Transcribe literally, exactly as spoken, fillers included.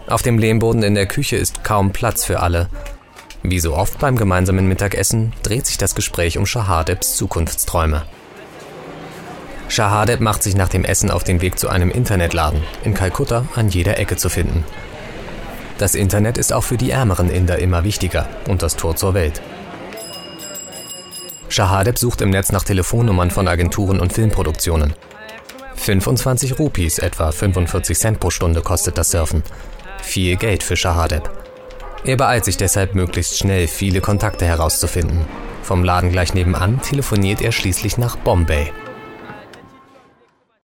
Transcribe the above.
Auf dem Lehmboden in der Küche ist kaum Platz für alle. Wie so oft beim gemeinsamen Mittagessen dreht sich das Gespräch um Shahadebs Zukunftsträume. Shahadeb macht sich nach dem Essen auf den Weg zu einem Internetladen, in Kalkutta an jeder Ecke zu finden. Das Internet ist auch für die ärmeren Inder immer wichtiger und das Tor zur Welt. Shahadeb sucht im Netz nach Telefonnummern von Agenturen und Filmproduktionen. fünfundzwanzig Rupees, etwa fünfundvierzig Cent pro Stunde, kostet das Surfen. Viel Geld für Shahadeb. Er beeilt sich deshalb, möglichst schnell viele Kontakte herauszufinden. Vom Laden gleich nebenan telefoniert er schließlich nach Bombay.